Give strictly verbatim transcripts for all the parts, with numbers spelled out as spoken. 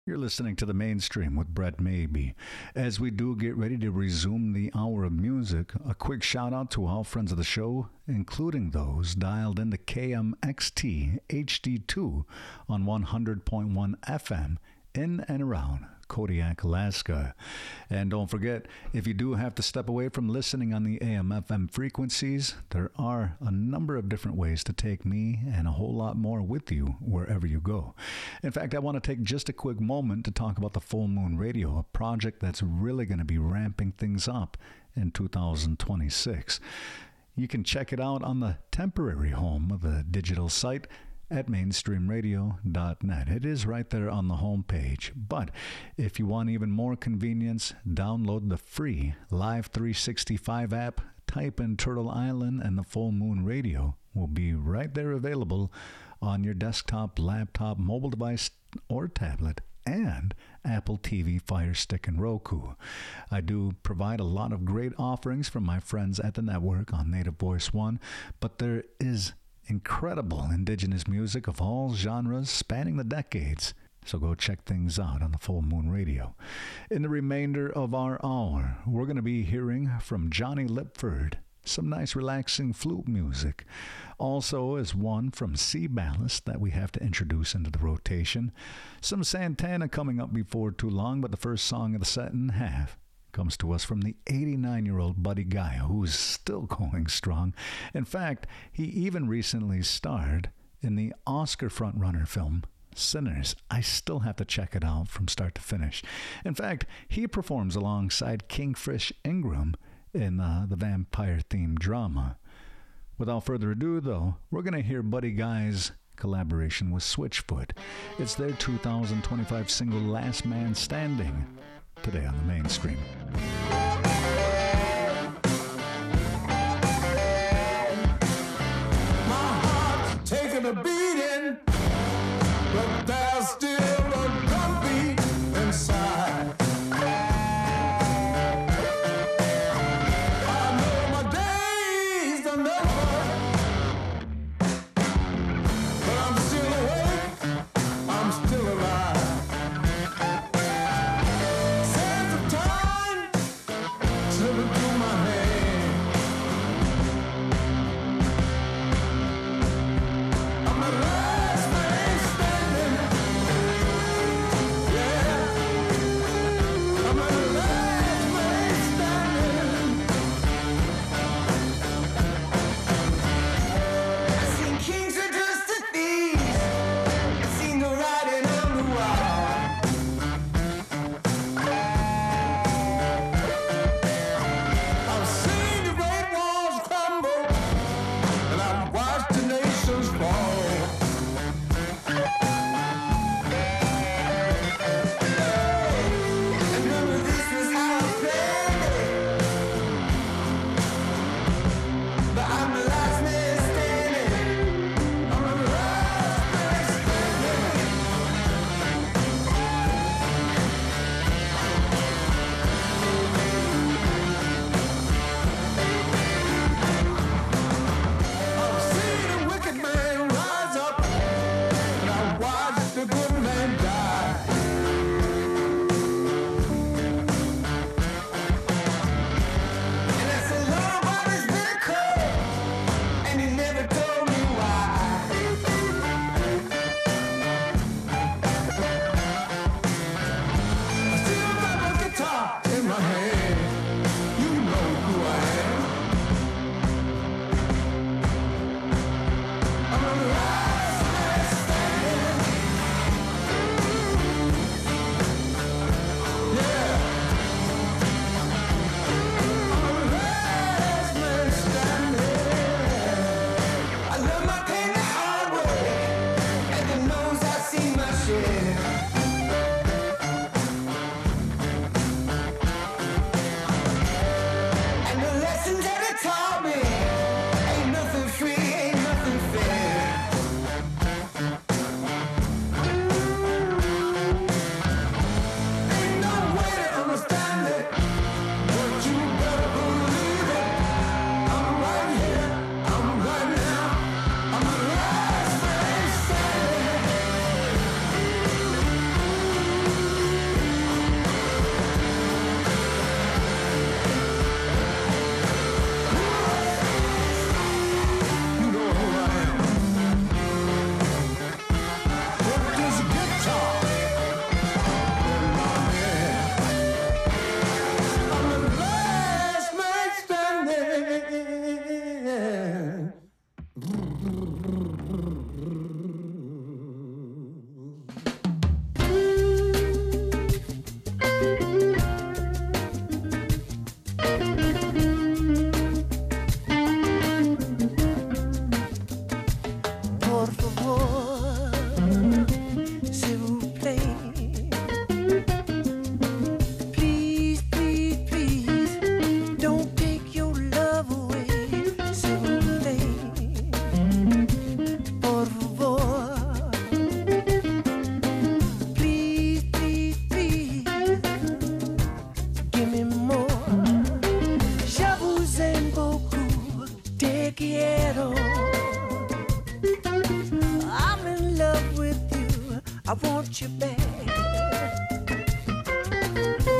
You're listening to The Mainstream with Brett Maybe. As we do get ready to resume the hour of music, a quick shout out to all friends of the show, including those dialed into K M X T H D two on one hundred point one F M in and around Kodiak, Alaska. And don't forget, if you do have to step away from listening on the A M F M frequencies, there are a number of different ways to take me and a whole lot more with you wherever you go. In fact, I want to take just a quick moment to talk about the Full Moon Radio, a project that's really going to be ramping things up in two thousand twenty-six. You can check it out on the temporary home of the digital site at mainstream radio dot net. It is right there on the homepage. But if you want even more convenience, download the free Live three sixty-five app, type in Turtle Island, and the Full Moon Radio will be right there available on your desktop, laptop, mobile device, or tablet, and Apple T V, Fire Stick, and Roku. I do provide a lot of great offerings from my friends at the network on Native Voice One, but there is incredible indigenous music of all genres spanning the decades. So go check things out on the Full Moon Radio. In the remainder of our hour, we're going to be hearing from Johnny Lipford, some nice relaxing flute music. Also is one from Sea Ballast that we have to introduce into the rotation. Some Santana coming up before too long, but the first song of the set and half comes to us from the eighty-nine-year-old Buddy Guy, who's still going strong. In fact, he even recently starred in the Oscar frontrunner film Sinners. I still have to check it out from start to finish. In fact, he performs alongside Kingfish Ingram in uh, the vampire-themed drama. Without further ado, though, we're going to hear Buddy Guy's collaboration with Switchfoot. It's their two thousand twenty-five single Last Man Standing, today on the Mainstream. My heart's taking a beating, but there's still a drumbeat inside. I know my days are numbered, but I'm still awake, I'm still alive. Sands of time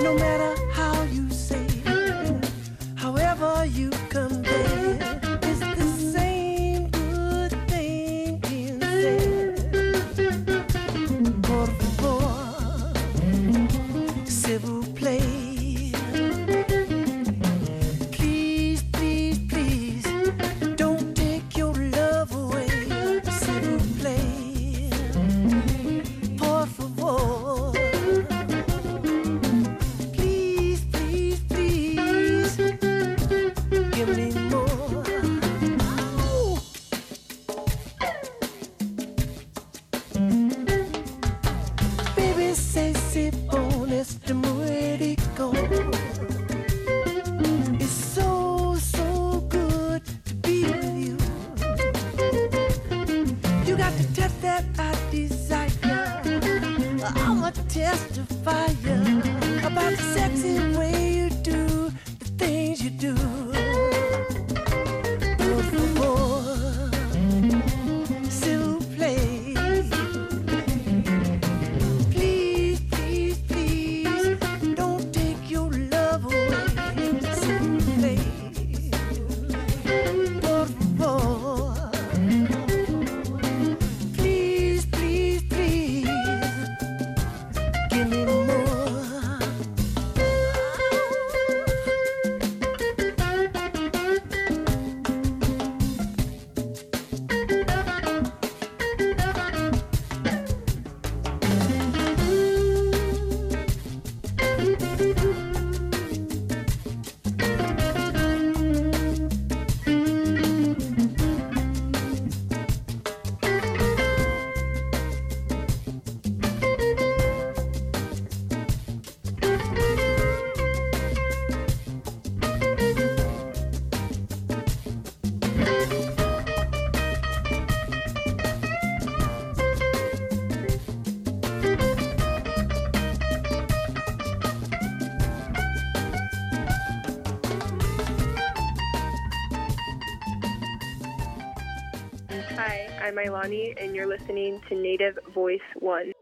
No matter how you say it, however you convey it, it's the same good thing being said. Por favor, s'il vous plaît, please, please, please, don't take your love away. S'il vous plaît, por favor. Please, please, please, give me more. Ooh. Baby, say c'est bon, est muy rico. It's so, so good to be with you. You got the touch that I desire. I'm a testifier about the sexy way you do the things you do. Por favor, s'il vous plaît, please, please, please, don't take your love away. S'il vous plaît, por favor, please, please, please, give me more. Hi, I'm Ilani, and you're listening to Native Voice One.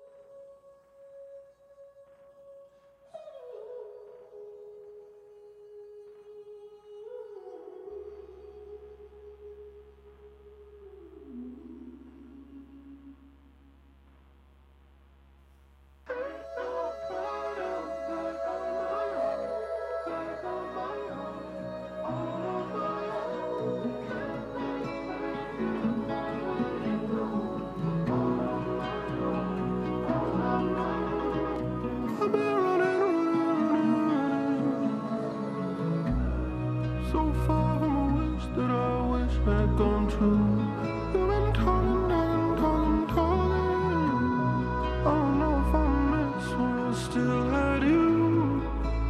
So far from a wish that I wish had gone true. You've been talking, talking, talking, talking. I don't know if I miss when I still had you.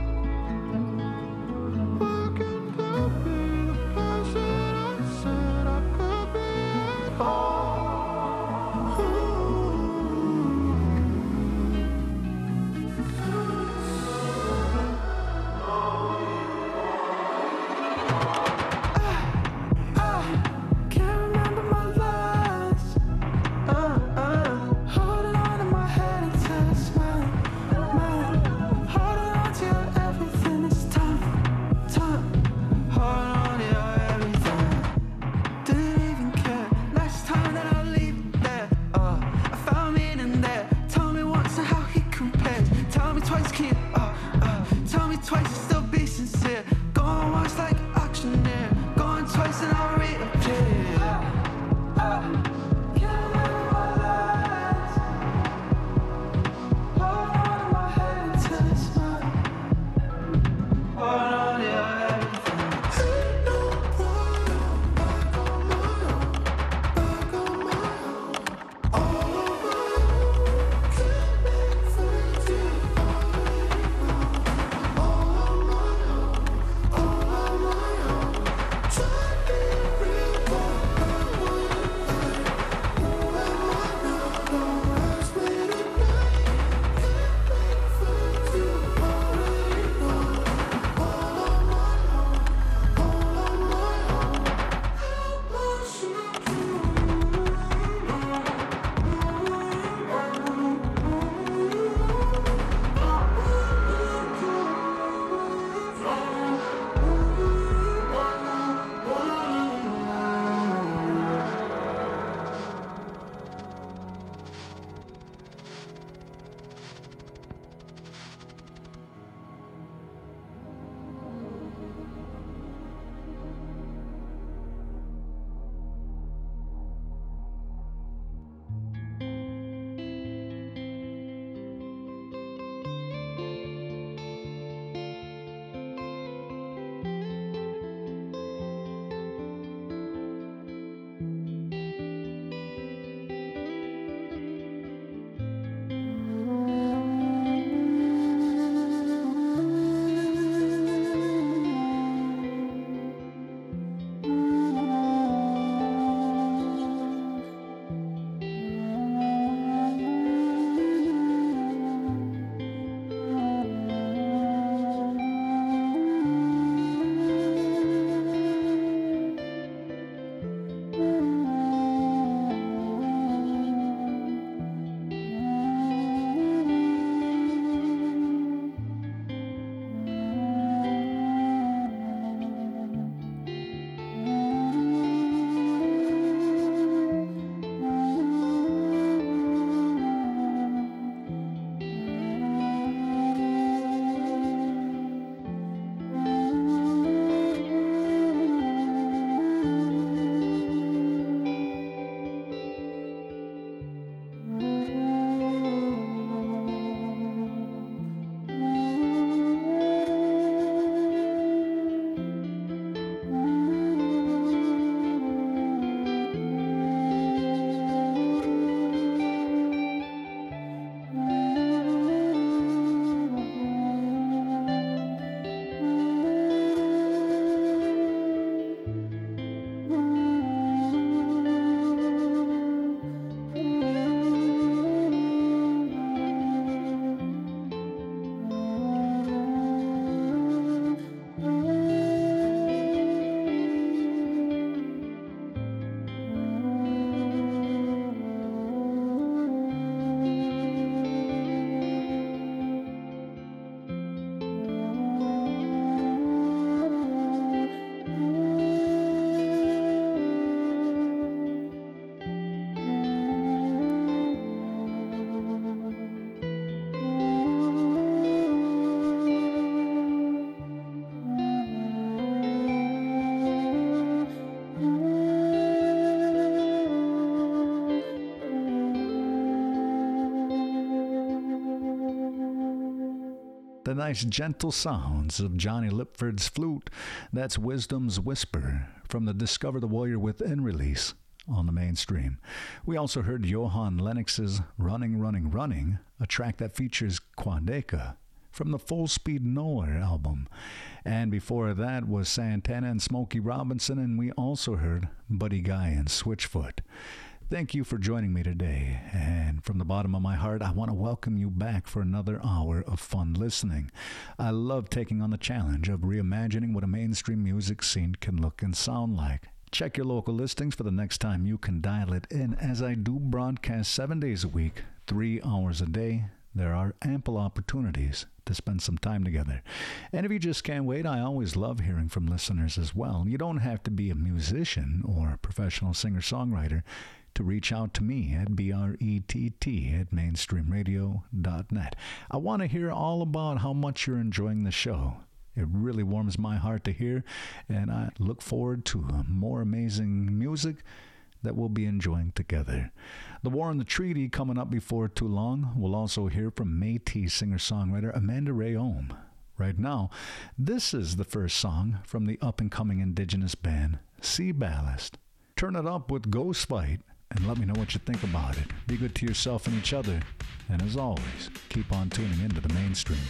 Why can't that be the person I said I could be? Oh. Can't remember my last. Uh, uh, holding on to my head until it's mine, mine. Holding on to your everything this time, time. Holding on to your everything. Didn't even care. Last time that I leave it there. Uh, I found meaning there. Tell me once and how he compares. Tell me twice, kid. Uh, uh, tell me twice and still be sincere. Going once like an auctioneer. Going twice and I'll reappear. Oh, The nice gentle sounds of Johnny Lipford's flute. That's Wisdom's Whisper from the Discover the Warrior Within release on the Mainstream. We also heard Johan Lennox's Running, Running, Running, a track that features Quadeca from the Full Speed Nowhere album. And before that was Santana and Smokey Robinson, and we also heard Buddy Guy and Switchfoot. Thank you for joining me today, and from the bottom of my heart, I want to welcome you back for another hour of fun listening. I love taking on the challenge of reimagining what a mainstream music scene can look and sound like. Check your local listings for the next time you can dial it in, as I do broadcast seven days a week, three hours a day. There are ample opportunities to spend some time together. And if you just can't wait, I always love hearing from listeners as well. You don't have to be a musician or a professional singer-songwriter to reach out to me at B R E T T at mainstream radio dot net. I want to hear all about how much you're enjoying the show. It really warms my heart to hear, and I look forward to more amazing music that we'll be enjoying together. The War and the Treaty coming up before too long. We'll also hear from Métis singer-songwriter Amanda Ray Ohm. Right now, this is the first song from the up-and-coming indigenous band Sea Ballast. Turn it up with Ghost Fight and let me know what you think about it. Be good to yourself and each other. And as always, keep on tuning into the Mainstream.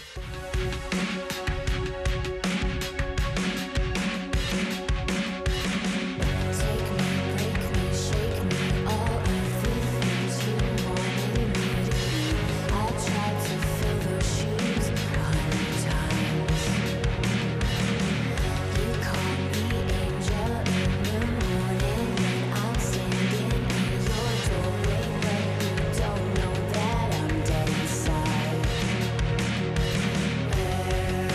Don't know that I'm dead inside.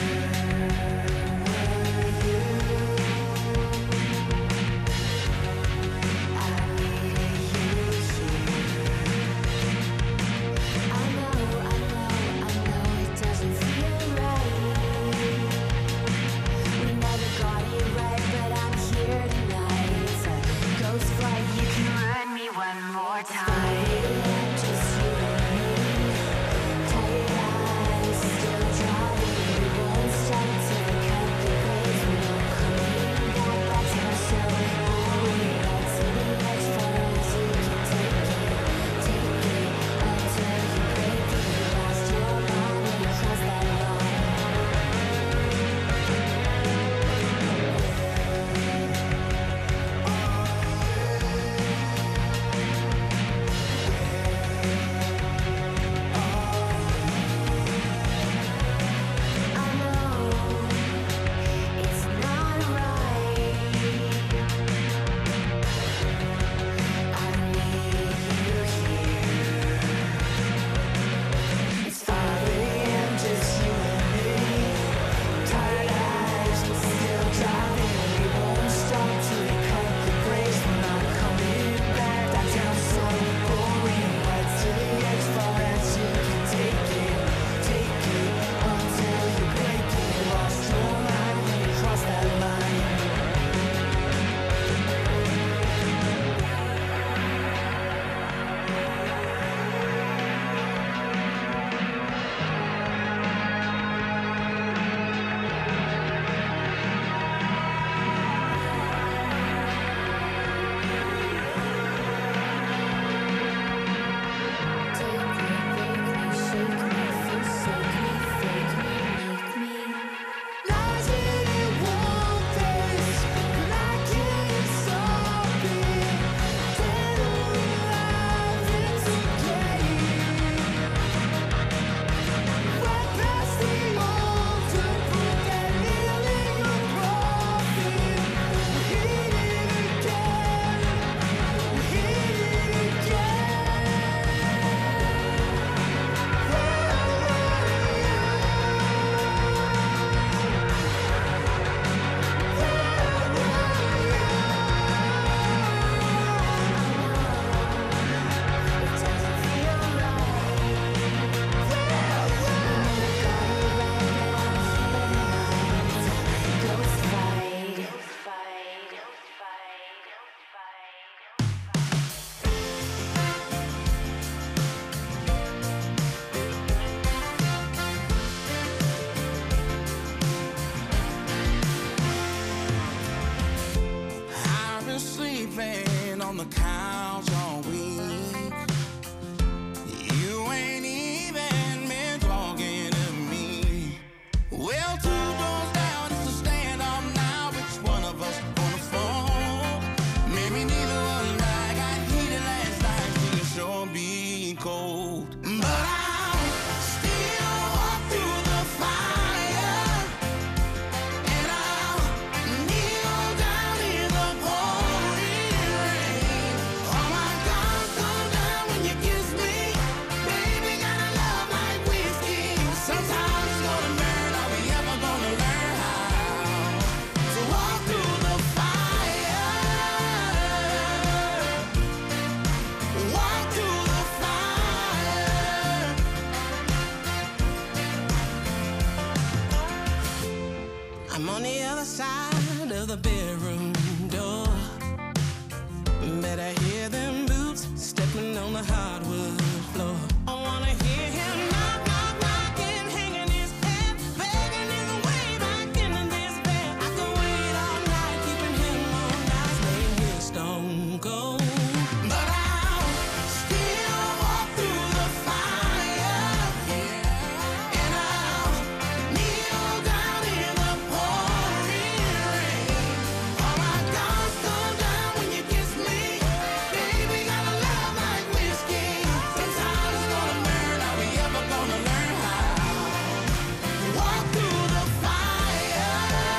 I'm on the other side of the bedroom door. Better hear them boots stepping on the hardwood floor. I wanna hear him knock, knock, knocking, hanging his head, begging his way back into this bed. I could wait all night, keeping him on nights, laying here stone cold. But I'll still walk through the fire, and I'll kneel down in the pouring rain. All my guards go down when you kiss me. Baby, got a love like whiskey. Sometimes it's gonna burn. Are we ever gonna learn how? Walk through the fire.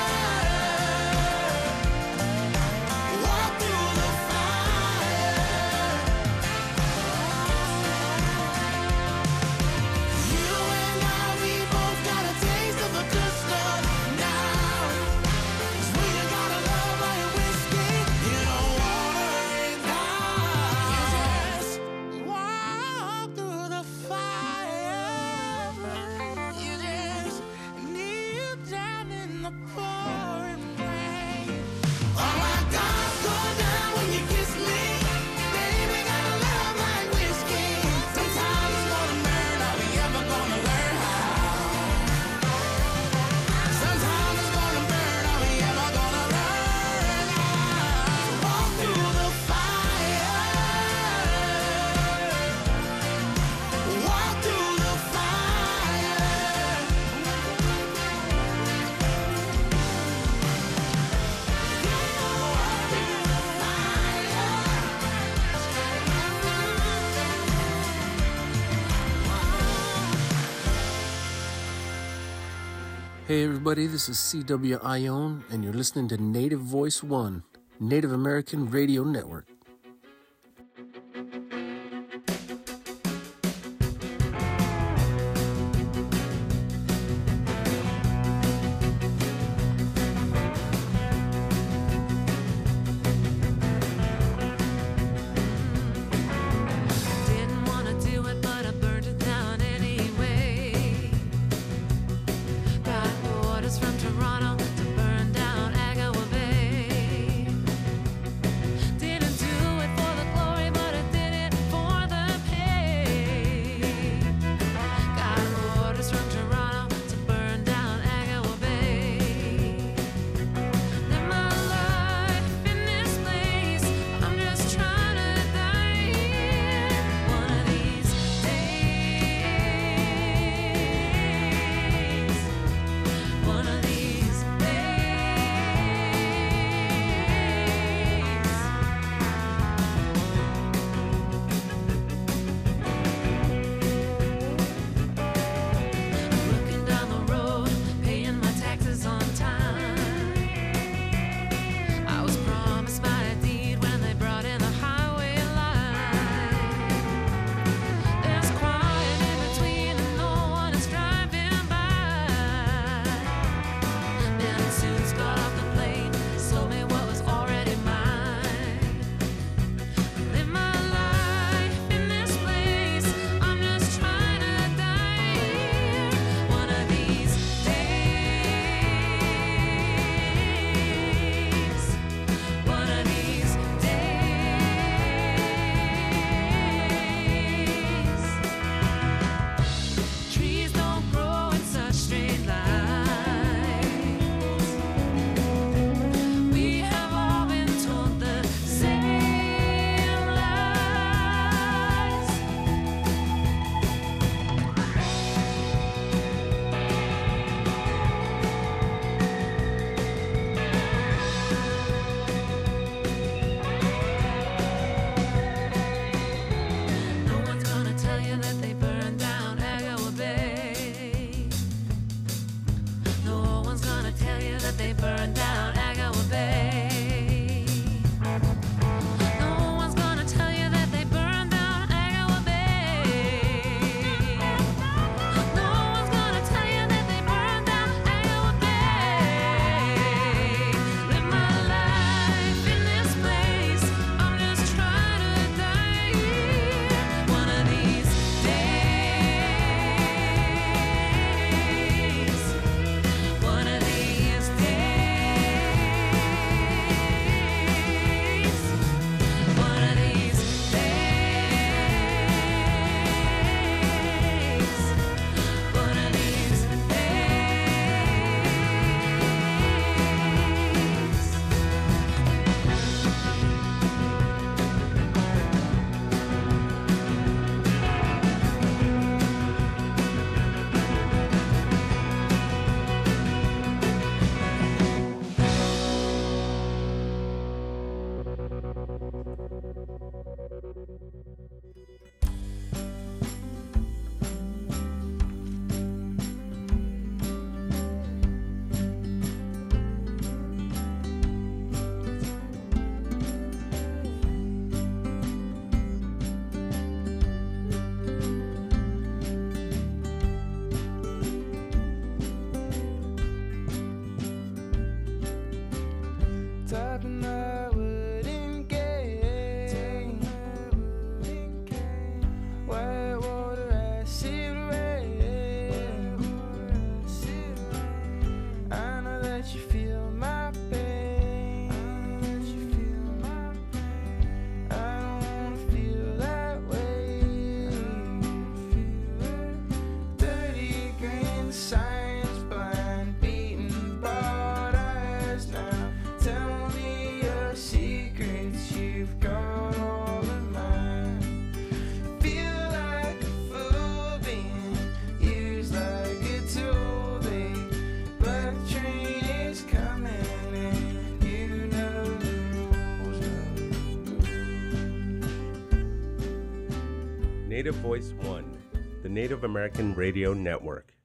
Walk through the fire. You and I, we both got a taste of the good stuff now. 'Cause we got a love like whiskey. You don't water it down. You just walk through the fire. You just kneel down in the pouring rain. Oh my God, go down when you kiss me. Baby, got a love like whiskey. Sometimes it's gonna burn. Are we ever gonna learn how? Sometimes it's gonna burn. Are we ever gonna learn how? Walk through the fire. Walk through the fire. Hey everybody, this is C W Ione, and you're listening to Native Voice One, Native American Radio Network. Didn't wanna do it, but I burned it down anyway. Got orders from Toronto to burn down Agawa Bay. Didn't do it for the glory, but I did it for the pay. Got orders from Toronto to burn down Agawa Bay. Live my life in this place. I'm just trying to die here. One of these days. One of these Native Voice One, the Native American Radio Network.